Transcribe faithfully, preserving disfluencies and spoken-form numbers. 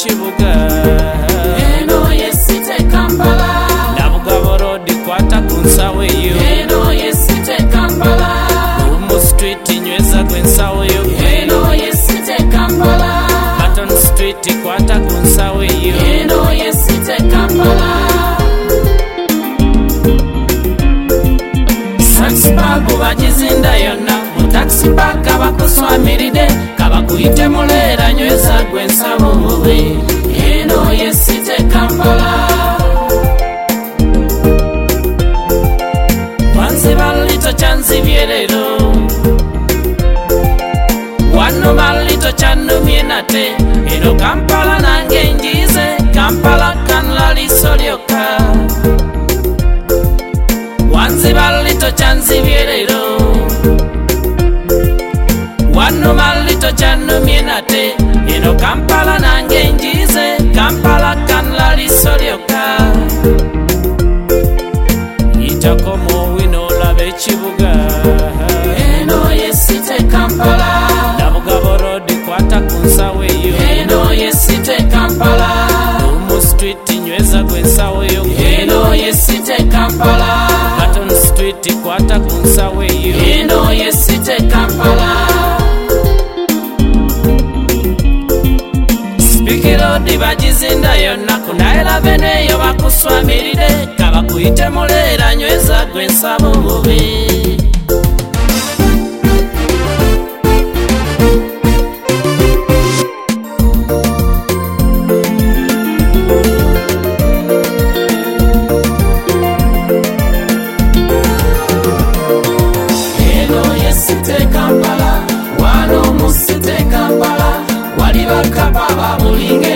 b'ekibuga eno yesite Kampala Nabugabo Road kwata ku nsawo eyo eno yesite Kampala Umu Street nyweza ku nsawo eyo eno yesite Kampala Patton Street kwata ku nsawo eyo eno yesite Kampala Taxi park bagizinda yonna mu taxi park abakuswamiride kabakuyite muleera nyweza gwe nsabo mubi eno yesite Kampala wanzi balito kyanzibye leero wano balito kyannumye nate eno Kampala nange njize Kampala kanula liso lyokka wanzi balito kyanzibye leero wano balito kyannumye nate eno Kampala nange njize Kampala kanula liso lyokka yitako mu wino olabe ekibuga eno yesite Kampala Nabugabo Road kwata ku nsawo eyo eno yesite Kampala Umu Street nyweza gwe nsawo eyo eno yesite Kampala Patton Street kwata ku nsawo eyo eno yesite Kampala Speaker Road bagizinda yonna ku nine eleven eyo bakuswamiride kabakuyite muleera nyweza gwe nsabo bubi eno yesite Kampala wano musite Kampala wali bakapa babulinge